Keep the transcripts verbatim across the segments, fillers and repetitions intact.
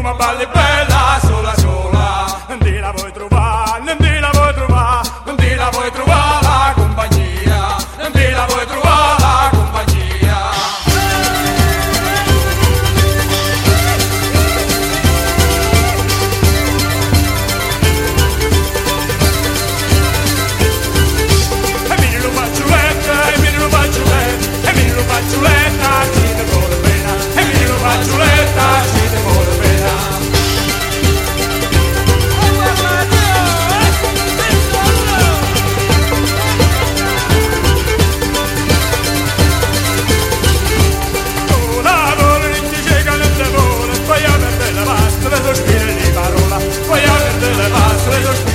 ma balli bella sola sola, non ti la vuoi trovare, non ti la vuoi trovare, non ti la vuoi trovare la compagnia, non ti la vuoi trovare la compagnia. Fagioletta, ci te vuole bene, e mi lo fagioletta, ci te vuole bene. Oh, la vola non ti cieca, non te vuole, poi a perdere le paste, le sospire di parola, poi a perdere le paste, le sospire.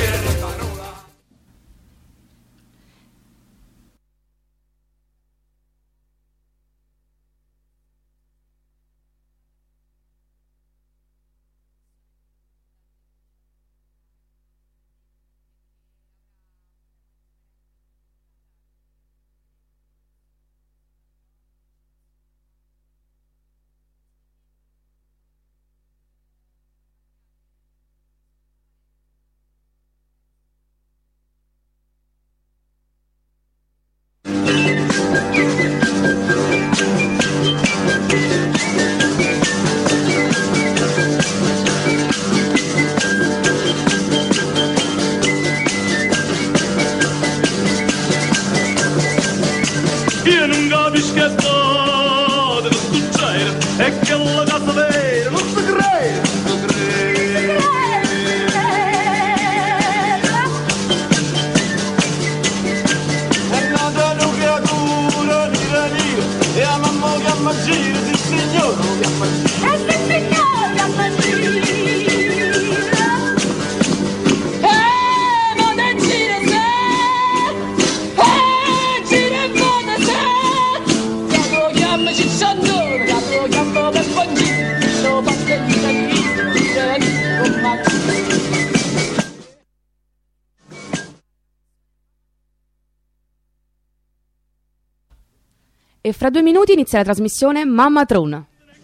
E fra due minuti inizia la trasmissione Mamma Trona.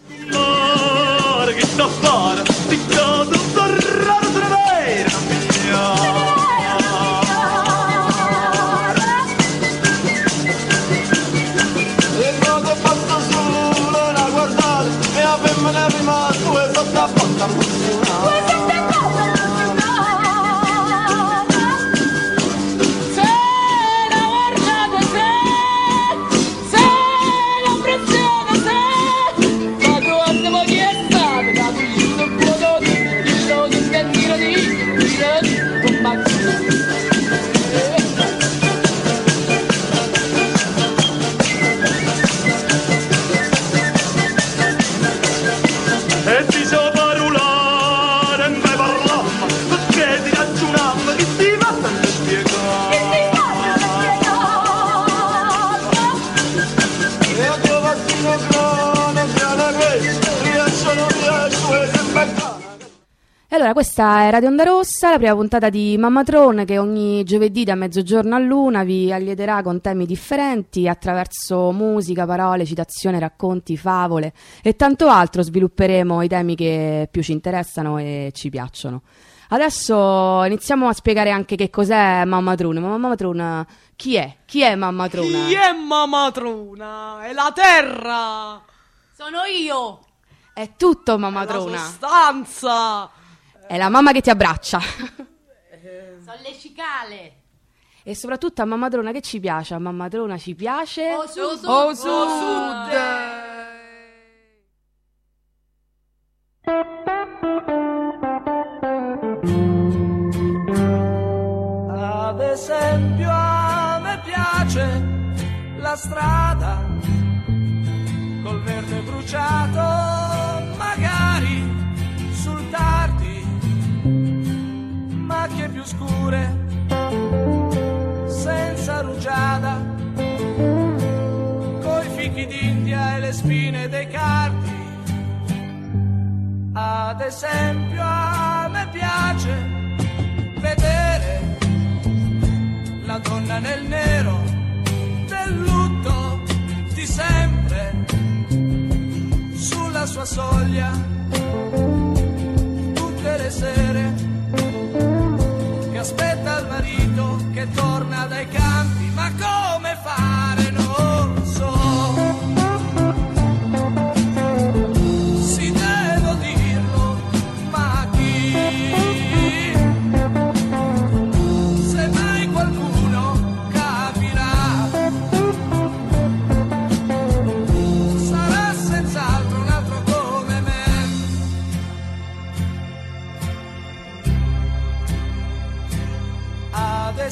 Allora, questa è Radio Onda Rossa, la prima puntata di Mamma Tron, che ogni giovedì da mezzogiorno a l'una vi allieterà con temi differenti attraverso musica, parole, citazioni, racconti, favole e tanto altro. Svilupperemo i temi che più ci interessano e ci piacciono. Adesso iniziamo a spiegare anche che cos'è Mamma Tron. Mamma Tron, chi è? Chi è Mamma Tron? Chi è Mamma Tron? È la terra! Sono io! È tutto Mamma È Tron. la sostanza! È la mamma che ti abbraccia. Sono le cicale. E soprattutto a Mamma Trona che ci piace? A Mamma Trona ci piace O sud. O sud. O sud. Ad esempio a me piace la strada col verde bruciato, magari sul tardi, macchie più scure, senza rugiada, coi fichi d'India e le spine dei cardi. Ad esempio a me piace vedere la donna nel nero del lutto di sempre sulla sua soglia,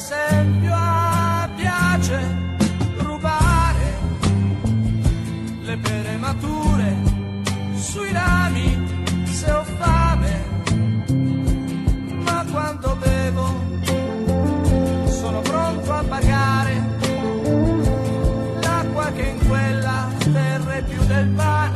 esempio a piace rubare le pere mature sui rami se ho fame, ma quando bevo sono pronto a pagare l'acqua che in quella terra è più del pane.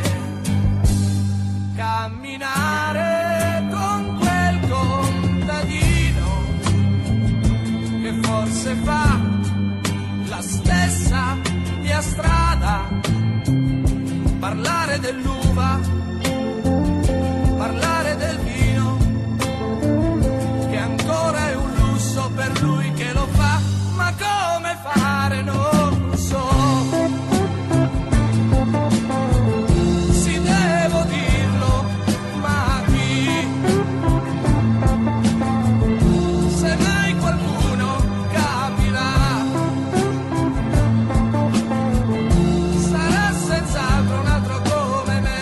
Camminare con quel contadino che forse fa la stessa mia strada, parlare dell'uva, parlare del vino, che ancora è un lusso per lui che lo fa, ma come fare non lo so. Si devo dirlo, ma chi? Se mai qualcuno capirà, sarà senz'altro un altro come me.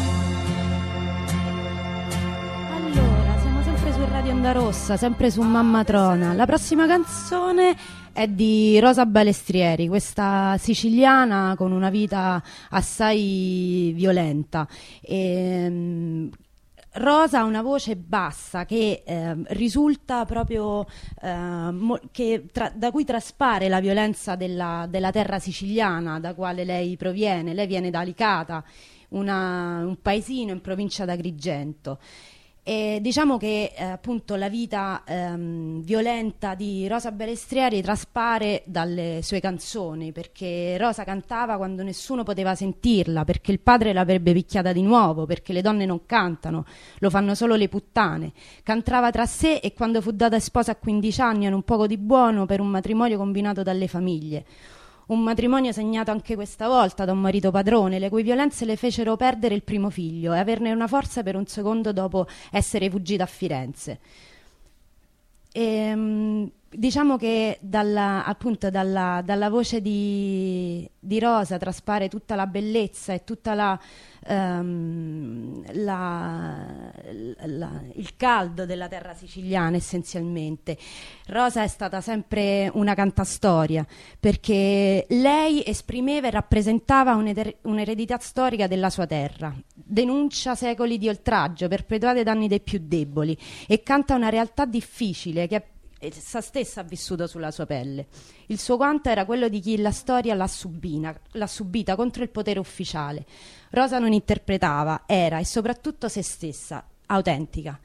Allora, siamo sempre su Radio Onda Rossa, sempre su Mammatrona. La prossima canzone è di Rosa Balestrieri, questa siciliana con una vita assai violenta. E, Rosa ha una voce bassa che eh, risulta proprio eh, mo- che tra- da cui traspare la violenza della, della terra siciliana da quale lei proviene. Lei viene da Alicata, una, un paesino in provincia d'Agrigento. E diciamo che eh, appunto la vita ehm, violenta di Rosa Balestrieri traspare dalle sue canzoni, perché Rosa cantava quando nessuno poteva sentirla, perché il padre l'avrebbe picchiata di nuovo, perché le donne non cantano, lo fanno solo le puttane. Cantava tra sé e quando fu data sposa a quindici anni era un poco di buono per un matrimonio combinato dalle famiglie. Un matrimonio segnato anche questa volta da un marito padrone, le cui violenze le fecero perdere il primo figlio e averne una forza per un secondo dopo essere fuggita a Firenze. E, um, diciamo che dalla, appunto dalla, dalla voce di, di Rosa traspare tutta la bellezza e tutta la, um, la, la, il caldo della terra siciliana essenzialmente. Rosa è stata sempre una cantastoria, perché lei esprimeva e rappresentava un'eder- un'eredità storica della sua terra, denuncia secoli di oltraggio perpetuati ai danni dei più deboli e canta una realtà difficile che essa stessa ha vissuto sulla sua pelle. Il suo guanto era quello di chi la storia l'ha subina, l'ha subita contro il potere ufficiale. Rosa non interpretava, era e soprattutto se stessa, autentica.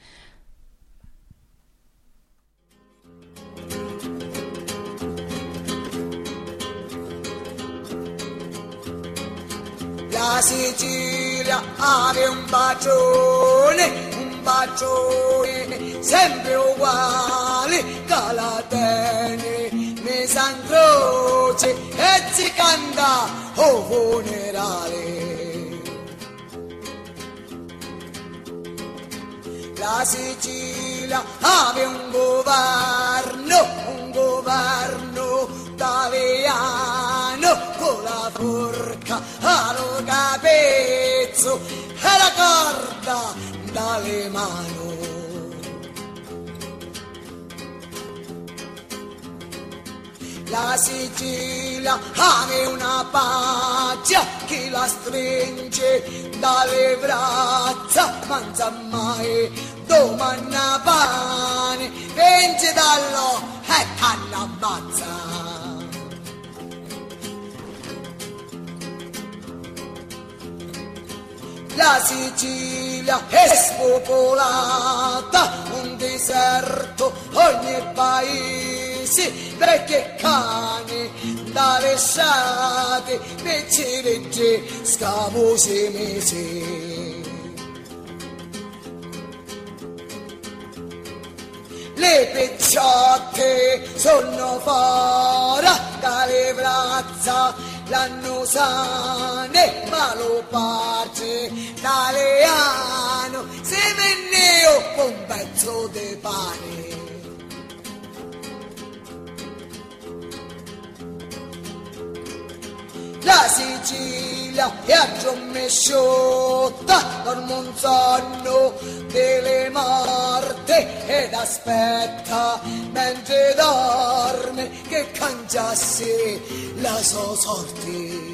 La Sicilia aveva un bacione, un bacione sempre uguale che l'Atene ne San Croce e si canta o funerale. La Sicilia aveva un governo, un governo italiano con la forca allo capezzo e la corda dalle mani. La Sicilia aveva una pace che la stringe dalle braccia, mangia mai domani pane, vince dallo e cannabazza. La Sicilia è spopolata, un deserto ogni paese, perché cani dalle sciate, pecceregge, scavose mesi. Le pecciotte sono fuori dalle braccia, l'hanno sane, ma lo parce italiano, se venne un pezzo di pane. La Sicilia è a Giammesciotta, dormo un sonno delle morte e ed aspetta mentre dorme che cangiasse la sua sorte.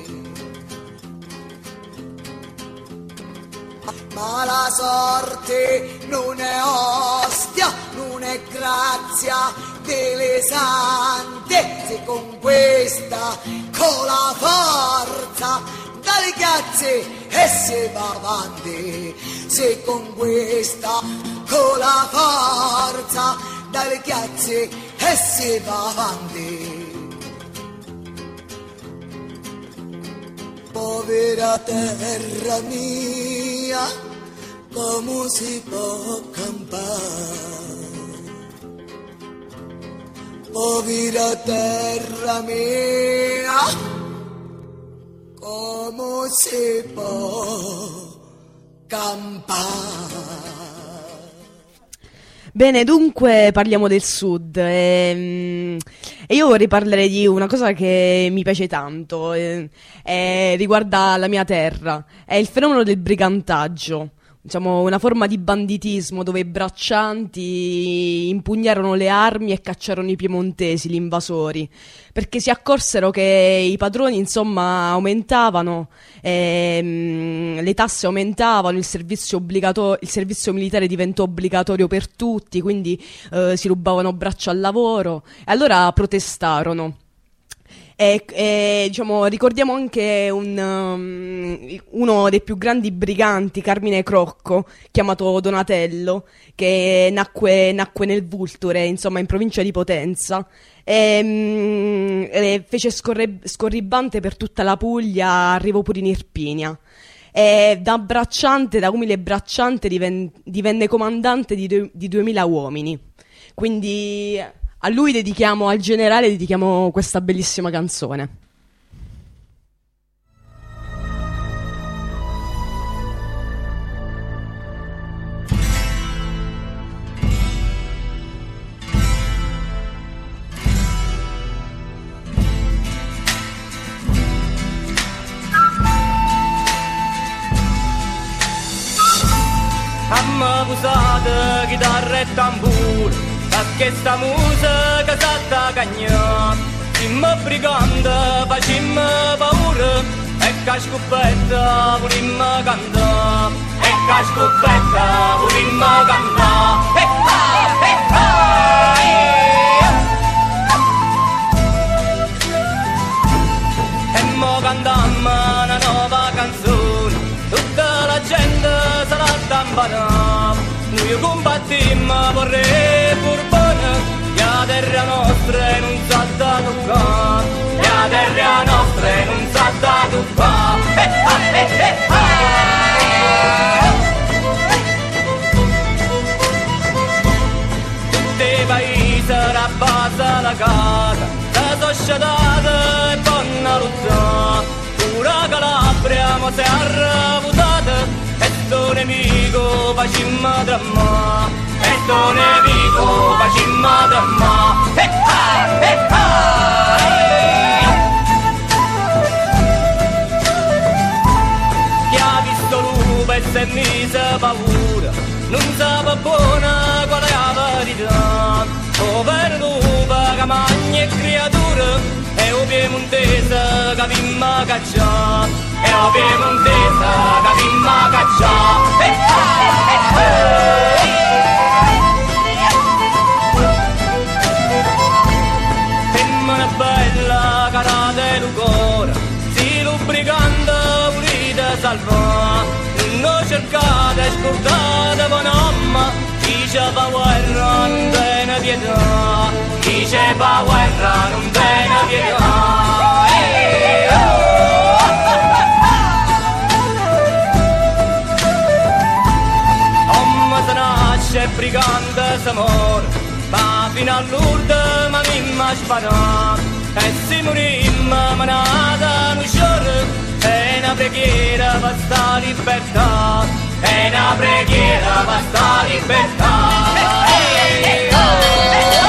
Ma la sorte non è ostia, non è grazia delle sante, se con questa, con la forza dalle piazze e se va avanti, se con questa, con la forza dalle piazze e se va avanti. Povera terra mia, come si può campare? Povera terra mia, come si può campare? Bene, dunque parliamo del sud e, e io vorrei parlare di una cosa che mi piace tanto, e, e riguarda la mia terra, è il fenomeno del brigantaggio. Diciamo una forma di banditismo dove i braccianti impugnarono le armi e cacciarono i piemontesi, gli invasori, perché si accorsero che i padroni insomma aumentavano, ehm, le tasse aumentavano, il servizio, obbligato- il servizio militare diventò obbligatorio per tutti, quindi eh, si rubavano braccia al lavoro e allora protestarono. E, e diciamo, ricordiamo anche un, um, uno dei più grandi briganti, Carmine Crocco, chiamato Donatello, che nacque, nacque nel Vulture, insomma in provincia di Potenza, e, um, e fece scorre, scorribante per tutta la Puglia, arrivò pure in Irpinia. E da bracciante, da umile bracciante, diven, divenne comandante di, due, di duemila uomini. Quindi a lui dedichiamo, al generale dedichiamo questa bellissima canzone. Amma usata chitarra e tamburo, a questa musica s'atta cagnà, simma brigante, facimmo paura, e che scoppetta volimmo cantà, e che scoppetta volimmo cantà, e ha, e ha, e mo cantammo una nuova canzone, tutta la gente se la dampanava. Noi combattimmo vorrei Borbone, la terra nostra non sa da toccare, la terra nostra non sa da toccare. Eh, eh, eh, eh. Tutti i paesi rabbasa la casa, la società è buona lottare, pure Calabria mo si è arravutata. E sto nemico facimmo dramma, e sto nemico facimmo dramma, e ha, e ha, chi ha visto lupo e si è mise paura, non sa buona qual è la verità, povero lupo che mangia e creatura, e o piemontese che vimma caccià, e o piemontese che vimma caccià, e ah, e ah. Femmina bella cara del cuore, si lubricante volete salvare, non cercate scordate bonamma, diceva guerra non viene pietà, diceva guerra non viene pietà, eh, oh. Omma se nasce brigante se muore, ma fino all'urda ma mimma sparà, e si morimma manata non sciorre, e una preghiera per sta libertà, e una preghiera per sta libertà, eh, eh, oh, eh,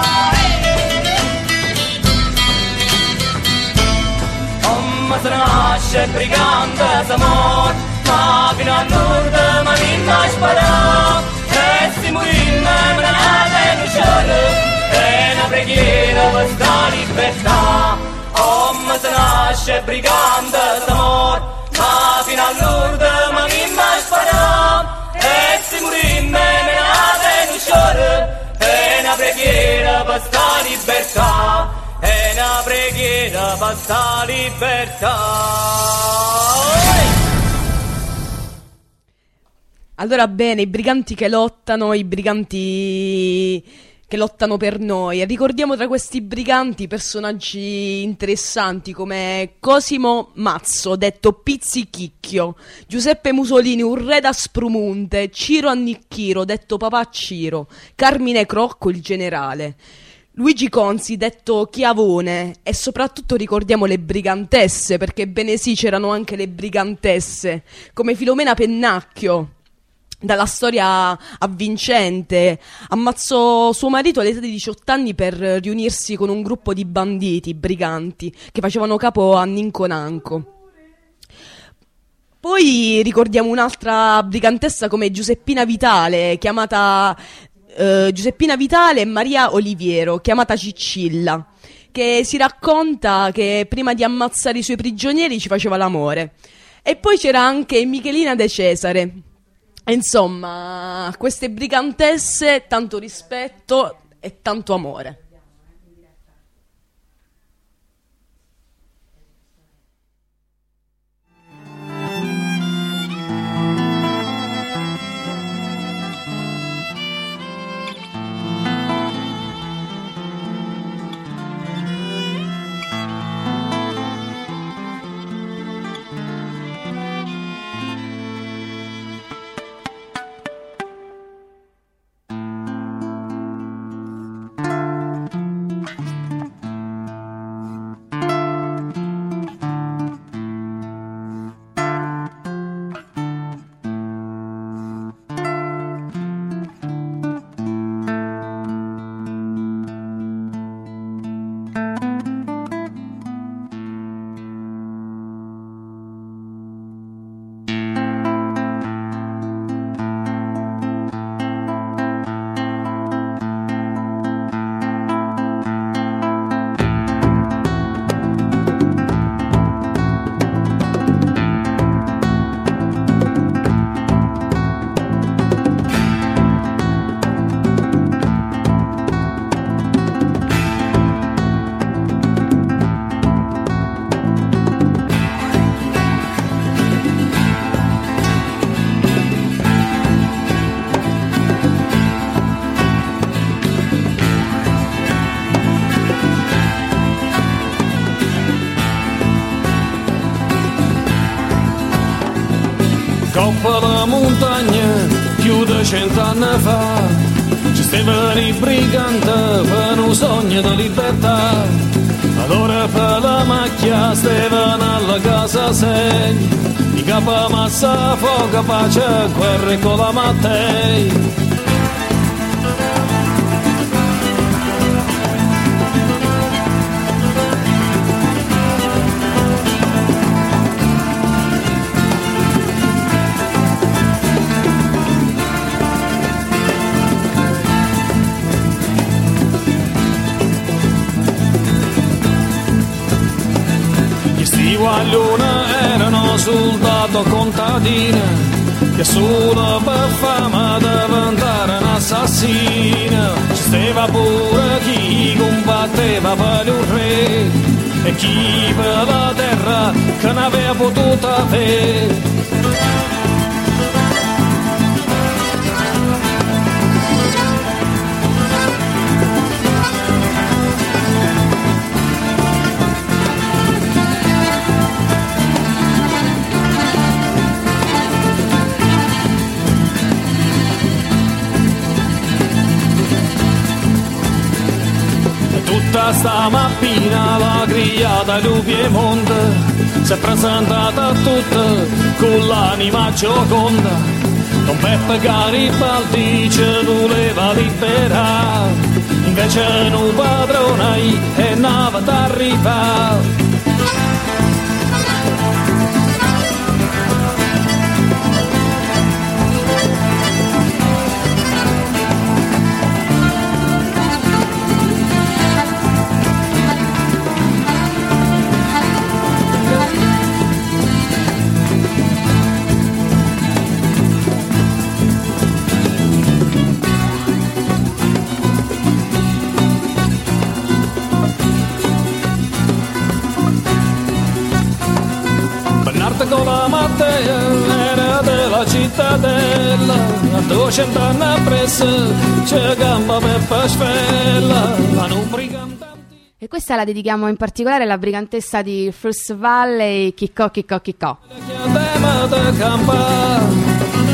oh. Omma se nasce brigante se muore, ma fino a nord ma mimma sparà, e si morimma manata nasce brigante d'amor, ma fino all'urda ma mi spara, e si morimmo menate in sciore, e una preghiera per sta libertà, e una preghiera per sta libertà. Allora bene, i briganti che lottano, i briganti che lottano per noi, e ricordiamo tra questi briganti personaggi interessanti come Cosimo Mazzo, detto Pizzichicchio, Giuseppe Musolini, un re da Sprumunte, Ciro Annicchiro, detto Papà Ciro, Carmine Crocco, il generale, Luigi Conzi, detto Chiavone, e soprattutto ricordiamo le brigantesse, perché bene sì, c'erano anche le brigantesse, come Filomena Pennacchio. Dalla storia avvincente, ammazzò suo marito all'età di diciotto anni per riunirsi con un gruppo di banditi, briganti, che facevano capo a Ninco Nanco. Poi ricordiamo un'altra brigantessa come Giuseppina Vitale, chiamata eh, Giuseppina Vitale e Maria Oliviero, chiamata Ciccilla, che si racconta che prima di ammazzare i suoi prigionieri ci faceva l'amore. E poi c'era anche Michelina De Cesare. Insomma, a queste brigantesse tanto rispetto e tanto amore. Coppa la montagna, più di cent'anni fa, ci stavano i briganti per un sogno di libertà. Allora per la macchia stavano alla casa sei, i capi massa fuoco, pace, guerra con la Mattei. Guaglione erano soldato contadino che solo per fama diventare un assassino. Ci stava pure chi combatteva per un re e chi per la terra che ne aveva potuto avere. Tutta stamattina la grigliata di Piemonte si è presentata tutta con l'anima gioconda. Don Peppe Garibaldi ci voleva liberare, invece non padronai e nava d'arrivare. cittadella, a duecento anni appresso, c'è gamba per pasfella, la non brigantante. E questa la dedichiamo in particolare alla brigantessa di First Valley, Chicco Chicco Chicco. Chiama da campa.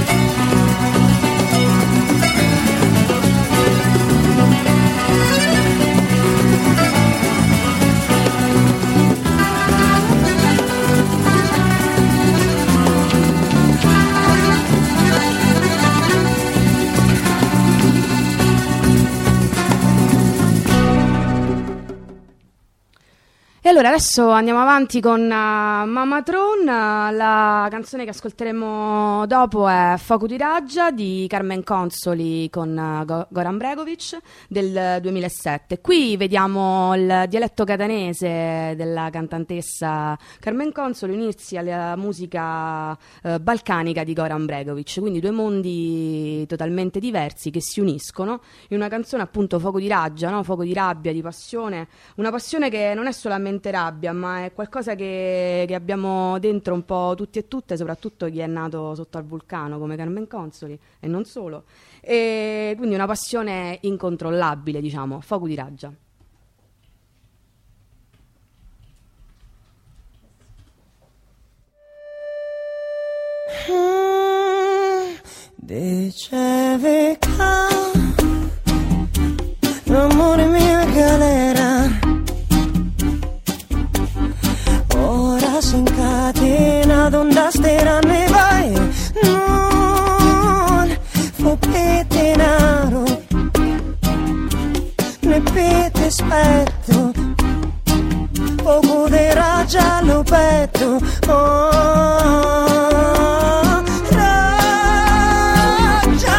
E allora adesso andiamo avanti con uh, Mamma Tron. Uh, la canzone che ascolteremo dopo è Fuoco di Raggia di Carmen Consoli con uh, Go- Goran Bregovic del duemilasette. Qui vediamo il dialetto catanese della cantantessa Carmen Consoli unirsi alla musica uh, balcanica di Goran Bregovic, quindi due mondi totalmente diversi che si uniscono in una canzone appunto Fuoco di Raggia, no? Fuoco di rabbia, di passione, una passione che non è solamente rabbia, ma è qualcosa che, che abbiamo dentro un po' tutti e tutte, soprattutto chi è nato sotto al vulcano come Carmen Consoli e non solo, e quindi una passione incontrollabile, diciamo, Fuoco di Raggia. Dicevi che l'amore mio galera ora si incatena d'onda stera ne vai non fu petenaro ne pete spetto poco di raggia lo petto oh raggia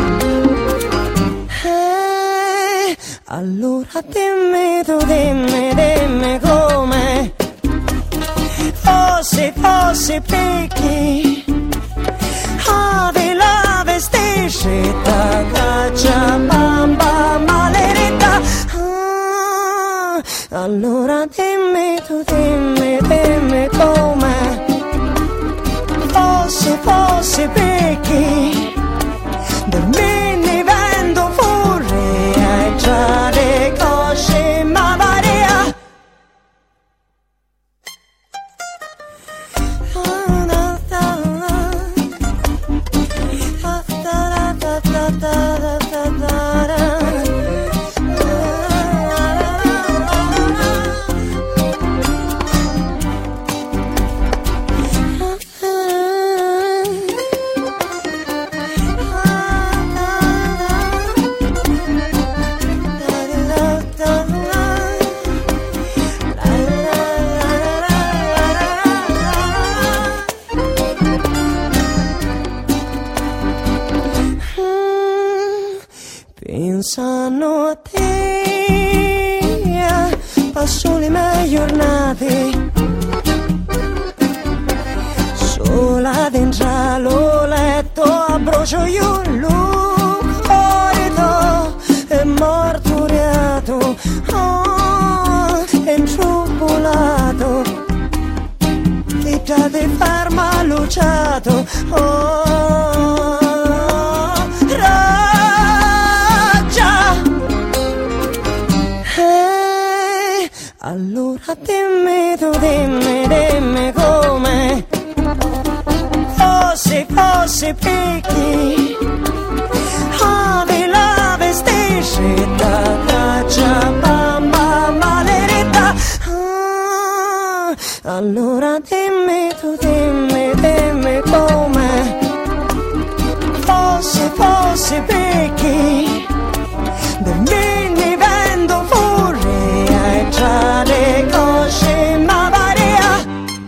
eh, allora dimmi tu dimmi dimmi come Fosse, fosse perché ave la vestisce da caccia bamba maledetta ah, allora dimmi tu dimmi dimmi come fosse, fosse perché del me ne vendo fuori e già le cosce ma varia. Pensano a te, passo le mie giornate sola dentro lo letto, abbrocio io il corrido e martoriato, oh, intrupolato, ti date ferma luciato, oh. Allora dimmi tu, dimmi, dimmi come fosse, fosse perché ave la vestisce da caccia bamba maledetta ah, allora dimmi tu, dimmi, dimmi come fosse, fosse perché del me ne vendo fuori e già le cosce ma varia.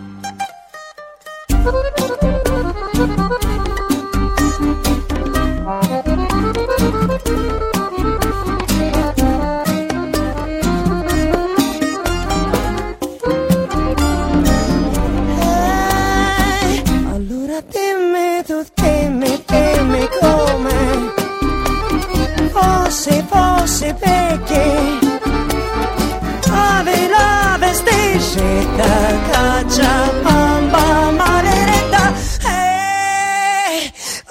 Eh, allora dimmi tu, dimmi, dimmi come fosse, fosse perché ave la vestisce da caccia bamba maledetta eh,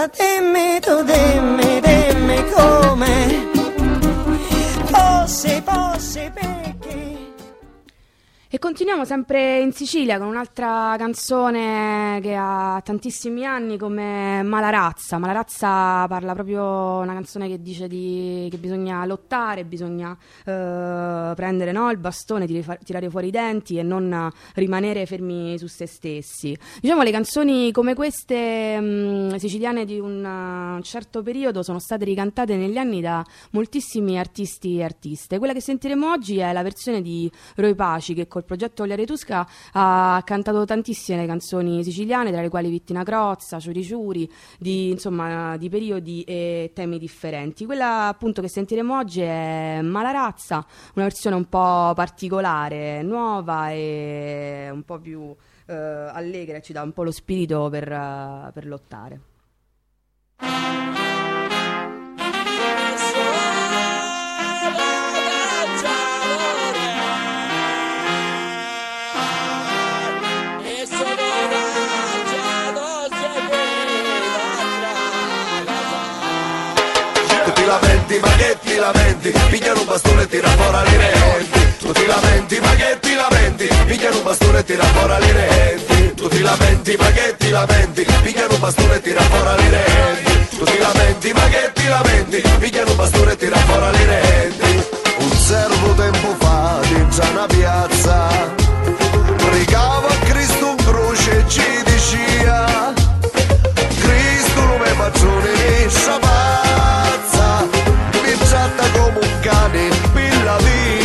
Ora dimmi tu, dimmi, dimmi come fosse, fosse perché. E continuiamo sempre in Sicilia con un'altra canzone che ha tantissimi anni come Malarazza. Malarazza parla proprio, una canzone che dice di, che bisogna lottare, bisogna eh, prendere no, il bastone, tirare, tirare fuori i denti e non rimanere fermi su se stessi. Diciamo le canzoni come queste mh, siciliane di un uh, certo periodo sono state ricantate negli anni da moltissimi artisti e artiste. Quella che sentiremo oggi è la versione di Roy Paci, che col progetto Oliare Tusca ha cantato tantissime canzoni siciliane, tra le quali Vittina Crozza, Ciuri Ciuri, di, insomma, di periodi e temi differenti. Quella appunto che sentiremo oggi è Malarazza, una versione un po' particolare, nuova e un po' più eh, allegra, ci dà un po' lo spirito per, uh, per lottare. Ti lamenti, ma che ti lamenti? Pigliano un bastone e tira fuori le renti. Tu ti lamenti, ma che ti lamenti? Pigliano un bastone e tira fuori le renti. Tu ti lamenti, ma che ti lamenti? Pigliano un bastone e tira fuori le renti. Tu ti lamenti, ma che ti lamenti? Pigliano un bastone e tira fuori le renti. Un servo tempo fa dentro una piazza pregava a Cristo un croce e ci diceva: Cristo non è patrone né sapazza, mi tratta come un cane, pilla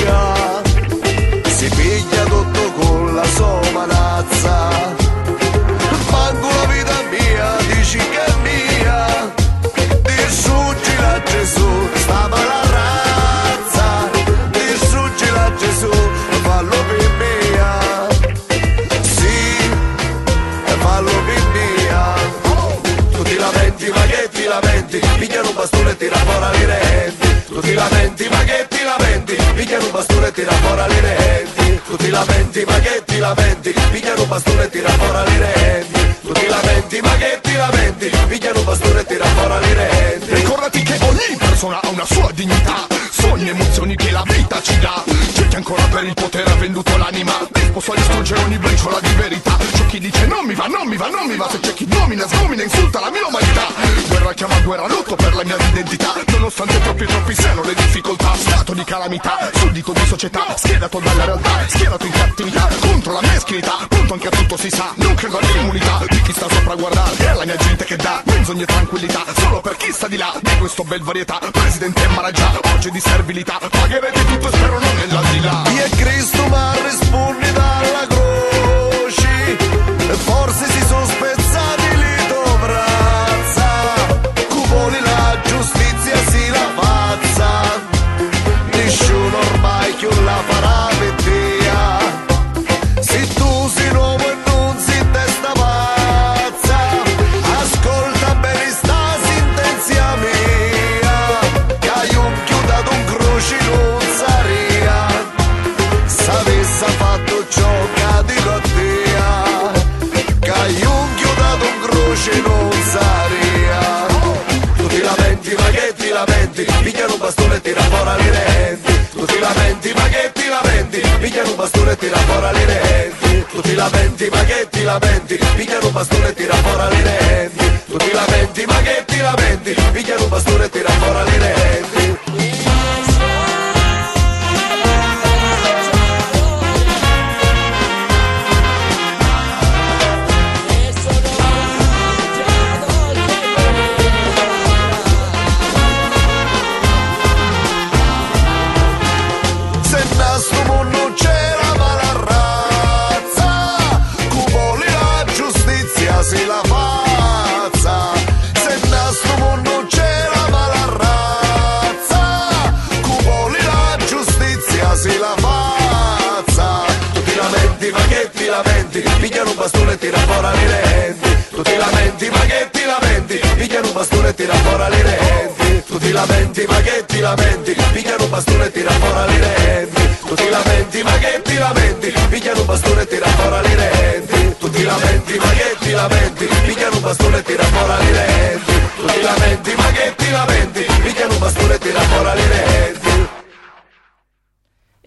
via, si piglia tutto con la sua manazza, manco la vita mia, dici che è mia, distruggila a Gesù, stava la razza, distruggila a Gesù, fallo per mia, sì, fallo per mia. Tu ti lamenti, ma che ti lamenti? Pigliano un bastone e tira fuori le renti. Tu ti lamenti, ma che ti lamenti? Pigliano un bastone e tira fuori le renti. Tu ti lamenti, ma che ti lamenti? Pigliano un bastone e tira fuori le renti. Tu ti lamenti, ma che ti lamenti? Pigliano un bastone e tira fuori le renti. Ricordati che ogni persona ha una sua dignità, sogni, emozioni che la vita ci dà. C'è chi ancora per il potere ha venduto l'anima, disposto a distruggere ogni briciola di verità. C'è chi dice non mi va, non mi va, non mi va. Se c'è chi domina, sgomina, insulta la mia umanità. Guerra chiama guerra, lutto per la mia identità. Nonostante troppi troppi siano le difficoltà, stato di calamità, suddito di società, schiedato dalla realtà, schierato in cattività, contro la meschinità, punto anche a tutto si sa, non credo all'immunità di chi sta sopra a guardare, è la mia gente che dà menzogna e tranquillità, solo per chi sta di là, di questo bel varietà, presidente Maraggia, oggi di servilità, pagherete tutto e spero non nell'aldilà. Chi è Cristo ma rispondi dalla croce, forse si sono spezzati li dovrazza, cupoli la giustizia si la pazza, nessuno ormai più la farà per te, se tu sei nuovo e non sei testa pazza, ascolta bene sta sentenzia mia, che hai un chiudato un croce non saria, s'avesse fatto ciò che dico a te, che hai un chiudato un croce non saria. Tu ti lamenti, ma che ti lamenti? Pigliano un bastone e tira fuori le renti. Tu ti lamenti, ma che ti lamenti? Pigliano un bastone e tira fuori le renti. Tu ti lamenti, ma che ti lamenti? Pigliano un bastone e tira fuori le renti. Tu ti lamenti, ma che ti lamenti? Pigliano un bastone e tira fuori le renti. Se la fazza, se da sto mondo c'era mala razza, cupoli la giustizia se la fazza. Tu ti lamenti, ma che ti lamenti? Pigliano un bastone e tira fuori le renti. Tu ti lamenti, ma che ti lamenti? Pigliano un bastone e tira fuori le renti. Tu ti lamenti, ma che ti lamenti? Pigliano un bastone e tira fuori le renti. Tu ti lamenti, ma che ti lamenti? Pigliano un bastone e tira fuori le renti. Tu ti lamenti, ma che ti lamenti? Pigliano un bastone e tira fuori le renti.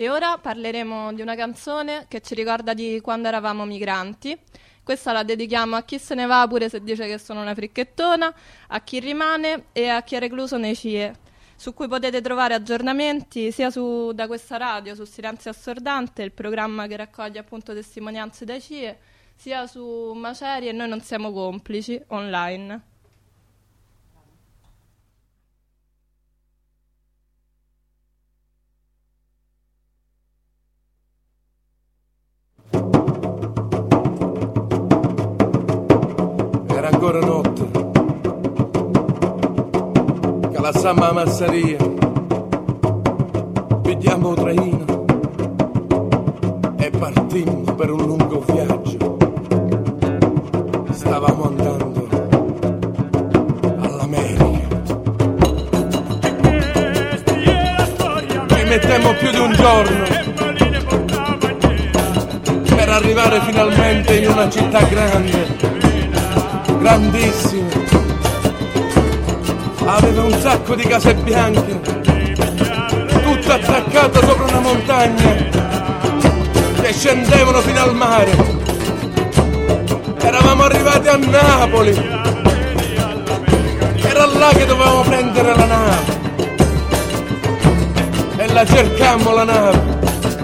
E ora parleremo di una canzone che ci ricorda di quando eravamo migranti. Questa la dedichiamo a chi se ne va pure se dice che sono una fricchettona, a chi rimane e a chi è recluso nei C I E, su cui potete trovare aggiornamenti sia su, da questa radio, su Silenzio Assordante, il programma che raccoglie appunto testimonianze dai C I E, sia su Macerie e Noi non siamo complici online. Era ancora notte che la samma a Massaria pigliamo traino e partimmo per un lungo viaggio. Stavamo andando all'America. Ci mettemmo più di un giorno per arrivare finalmente in una città grande, grandissima. Aveva un sacco di case bianche, tutta attaccata sopra una montagna che scendevano fino al mare. Eravamo arrivati a Napoli, era là che dovevamo prendere la nave e la cercammo la nave.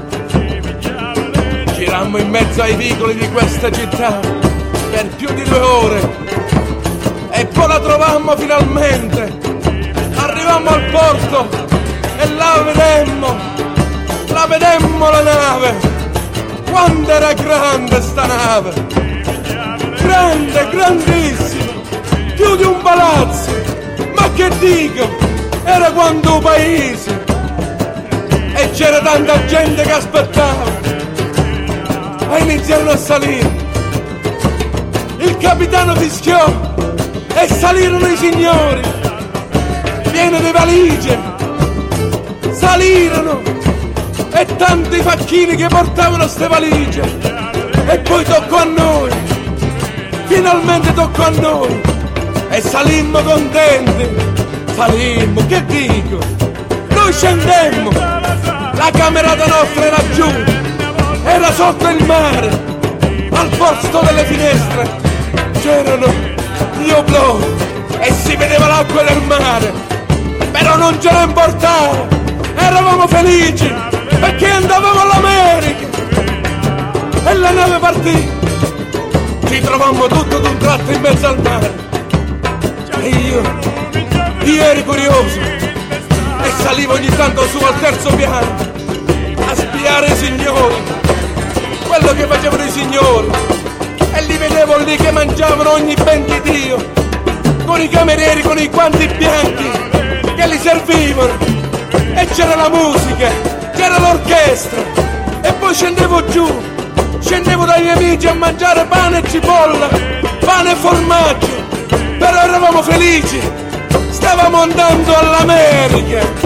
Girammo in mezzo ai vicoli di questa città per più di due ore e poi la trovammo finalmente. Arrivammo al porto e la vedemmo, la vedemmo la nave. Quando era grande sta nave, grande, grandissima, più di un palazzo, ma che dico, era quanto un paese e c'era tanta gente che aspettava e iniziarono a salire. Il capitano fischiò e salirono i signori, pieni di valigie, salirono e tanti facchini che portavano ste valigie e poi toccò a noi, finalmente toccò a noi e salimmo contenti, salimmo, che dico, noi scendemmo, la camerata nostra era giù, era sotto il mare, al posto delle finestre c'erano gli oblò e si vedeva l'acqua del mare, però non ce ne importava, eravamo felici perché andavamo all'America. E la nave partì, ci trovammo tutto d'un tratto in mezzo al mare e io, io ero curioso e salivo ogni tanto su al terzo piano a spiare i signori, quello che facevano i signori, e li vedevo lì che mangiavano ogni ben di Dio, con i camerieri con i guanti bianchi che li servivano, e c'era la musica, c'era l'orchestra, e poi scendevo giù, scendevo dai miei amici a mangiare pane e cipolla, pane e formaggio, però eravamo felici, stavamo andando all'America.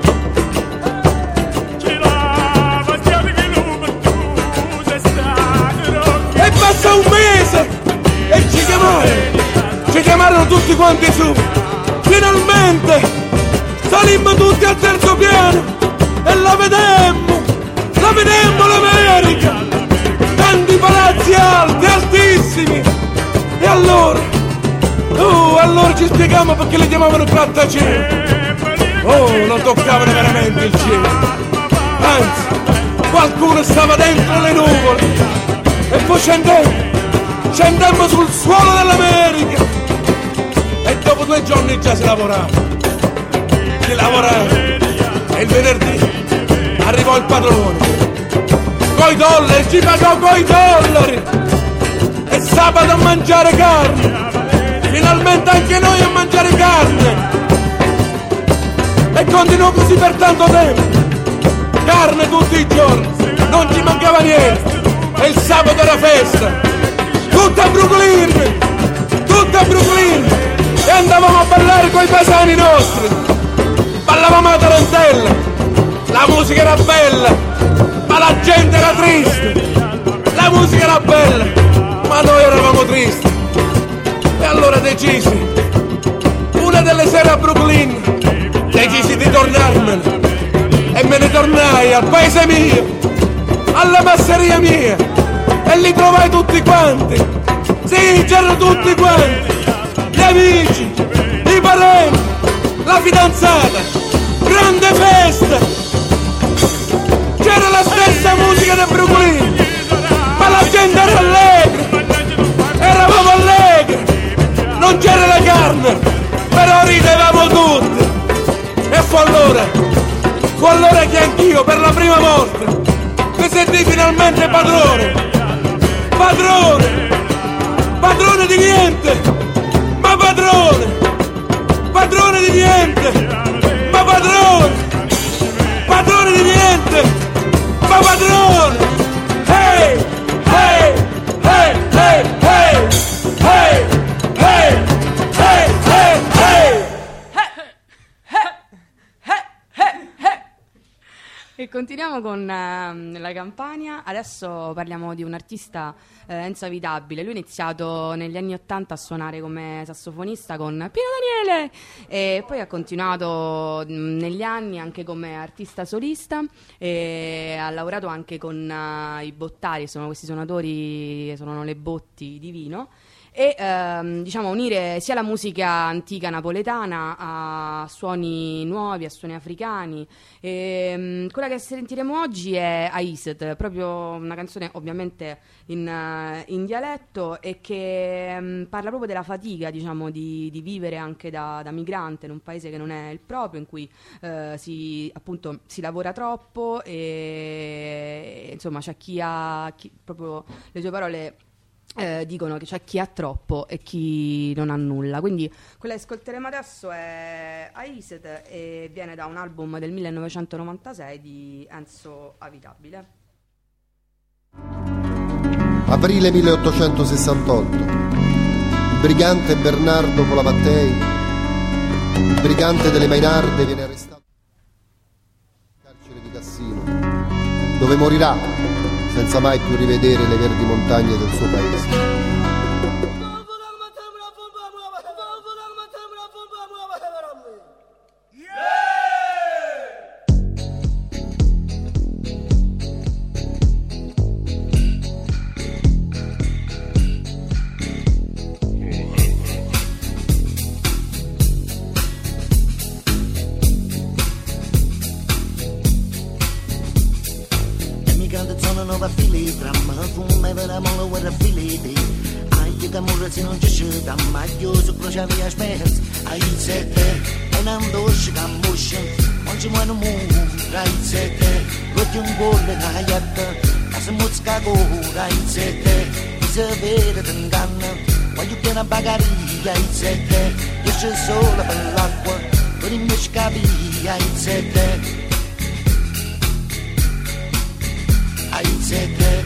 E passa un mese e ci chiamarono, ci chiamarono tutti quanti su, finalmente salimmo tutti al terzo piano e la vedemmo, la vedemmo l'America, tanti palazzi alti, altissimi, e allora, oh, allora ci spiegavamo perché li chiamavano grattacielo, oh, lo toccavano veramente il cielo, anzi, qualcuno stava dentro le nuvole. E poi scendemmo, scendemmo sul suolo dell'America e dopo due giorni già si lavorava, si lavorava e il venerdì arrivò il padrone, coi dollari, ci pagò coi dollari e sabato a mangiare carne, finalmente anche noi a mangiare carne e continuò così per tanto tempo, carne tutti i giorni, non ci mancava niente. E il sabato era festa, tutta a Brooklyn, tutta a Brooklyn, e andavamo a ballare coi paesani nostri, ballavamo la tarantella, la musica era bella, ma la gente era triste, la musica era bella, ma noi eravamo tristi, e allora decisi, una delle sere a Brooklyn, decisi di tornarmene, e me ne tornai andai al paese mio, alla masseria mia, e li trovai tutti quanti. Sì, c'erano tutti quanti, gli amici, i parenti, la fidanzata, grande festa. C'era la stessa musica del Brooklyn, ma la gente era allegra, eravamo allegri, non c'era la carne, però ridevamo tutti. E fu allora, fu allora che anch'io per la prima volta mi sentii finalmente padrone, padrone, padrone di niente, ma padrone, padrone di niente, ma padrone, padrone di niente, ma padrone. Hey, hey, hey, hey, hey, hey, hey, hey, hey, hey. E continuiamo con uh, la Campania. Adesso parliamo di un artista uh, Enzo Avitabile. Lui ha iniziato negli anni ottanta a suonare come sassofonista con Pino Daniele e poi ha continuato mh, negli anni anche come artista solista e ha lavorato anche con uh, i bottari, sono questi suonatori, sono le botti di vino. E ehm, diciamo unire sia la musica antica napoletana a suoni nuovi, a suoni africani. E, um, quella che sentiremo oggi è Aiset, proprio una canzone ovviamente in, uh, in dialetto e che um, parla proprio della fatica, diciamo, di, di vivere anche da, da migrante in un paese che non è il proprio, in cui uh, si, appunto, si lavora troppo e insomma c'è chi ha chi, proprio le sue parole Eh, dicono che c'è chi ha troppo e chi non ha nulla. Quindi quella che ascolteremo adesso è Aiset e viene da un album del millenovecentonovantasei di Enzo Avitabile. Aprile milleottocentosessantotto. Il brigante Bernardo Colavattei, il brigante delle Mainarde, viene arrestato nel carcere di Cassino, dove morirà senza mai più rivedere le verdi montagne del suo paese. Nuova filigramma, fume per amore guerra filiti. Ai che amore se non ci sceda, ma io su croce via sperz. Ai sette, e non dosci cammusci, non ci muoiono mura. Ai sette, rotti un bolle da iatta, la se muzzica cura. Ai sette, mi se vede t'inganna, voglio che una bagaria. Ai sette, esce sola per l'acqua, per il mio scavia. Ai sette, ai sette,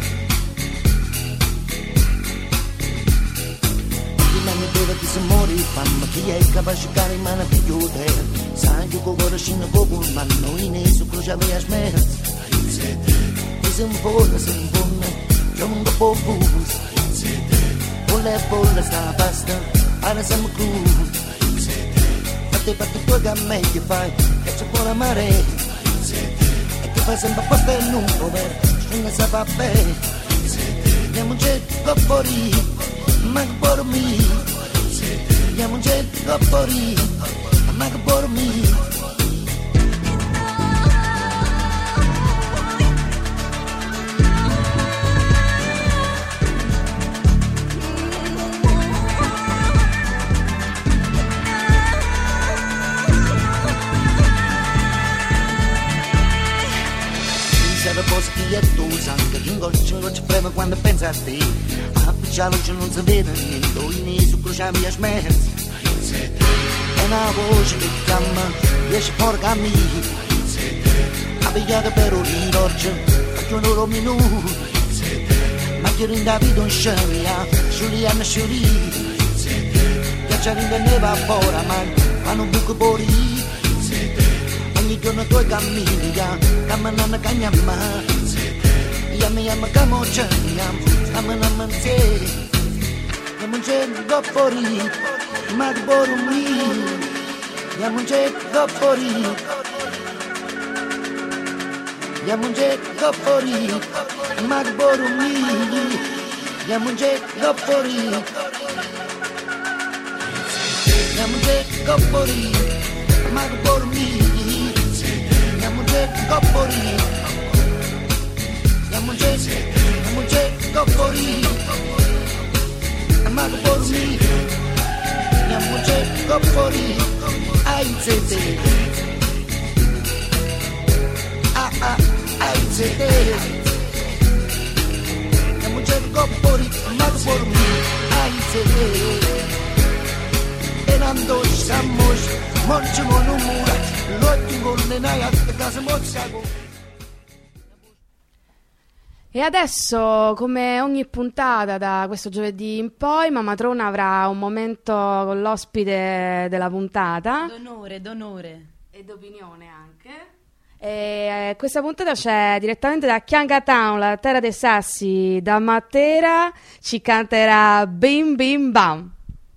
chi me ne deve chi si muore famma, chi è capace che rimane più te, sai che con cuore scende con un manno, in esso croce via smerz. Ai sette, chi si infonda, si infonda, c'è un dopo bus. Ai sette, con le bolle sta pasta, pane siamo crudo. Ai sette, fate fate tu che a me che fai, che c'è buona mare. Ai sette, e che fai sempre posto e non pover. Non sa va bene, andiamo un getto fuori, ma che por me, andiamo un getto fuori, ma che por me. Cose che è tu sangue, che ingoccia, ingoccia prema quando pensa a te. A piccia luce non si vede niente, in esso crocia via smerz. È una voce che chiama, riesce porca mia. A pigliare per un ridorcio, perché un loro minuto. Ma che rinda vita un sciamia, sciuliana sciuli. Piaccia rinda ne va fora, ma fanno un buco pori. Ogni giorno tu cammini, camminando cagnamma. Yamma yamma camocia, camminando manzeri. Yamma un getto fuori, ma che por me. Yamma un getto fuori, Yamunje Gopori, Magborumi, Yamunje Gopori, Yamunje Gopori, Magborumi, Yamunje Gopori, Yamunje, Yamunje Gopori, Magborumi, Yamunje Gopori, Aizete, ah ah, Aizete, Yamunje Gopori, Magborumi, Aizete. Enando Shamos, Monchimo Numura, Lottingo Nenaya, Casa Mozzago. E adesso, come ogni puntata da questo giovedì in poi, Mamatrona avrà un momento con l'ospite della puntata. D'onore, d'onore. E d'opinione anche. E questa puntata c'è direttamente da Chianga Town, la terra dei sassi, da Matera, ci canterà Bim Bim Bam.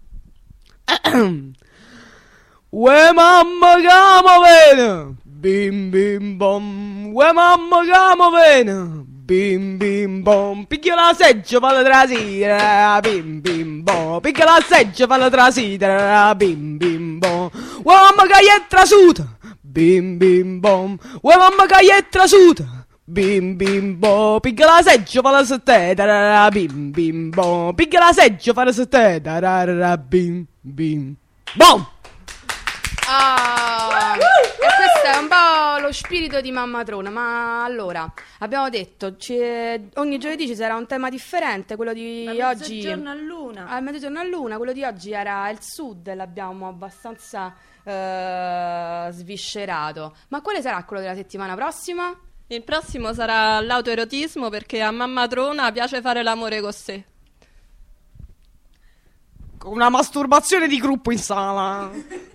Ue mamma camo bene, bim bim bom. Ue mamma camo bene, bim bim bom. Picchia la seggia, fa la trasira, bim bim bom. Picchia la seggia, fa la trasira, bim bim bom. Ue mamma che è trasuta, bim bim bom. Ue mamma che è trasuta, bim bim bom. Picchia la seggia, fa la setteta, bim bim bom. Picchia la seggia, fa la setteta, bim bim bom. Ah, e questo è un po' lo spirito di Mamatrona. Ma allora, abbiamo detto, ci- ogni giovedì ci sarà un tema differente. Quello di Da oggi mezzogiorno a luna. a mezzogiorno a luna, quello di oggi era il sud e l'abbiamo abbastanza eh, sviscerato. Ma quale sarà quello della settimana prossima? Il prossimo sarà l'autoerotismo, perché a Mamatrona piace fare l'amore con sé. Una masturbazione di gruppo in sala.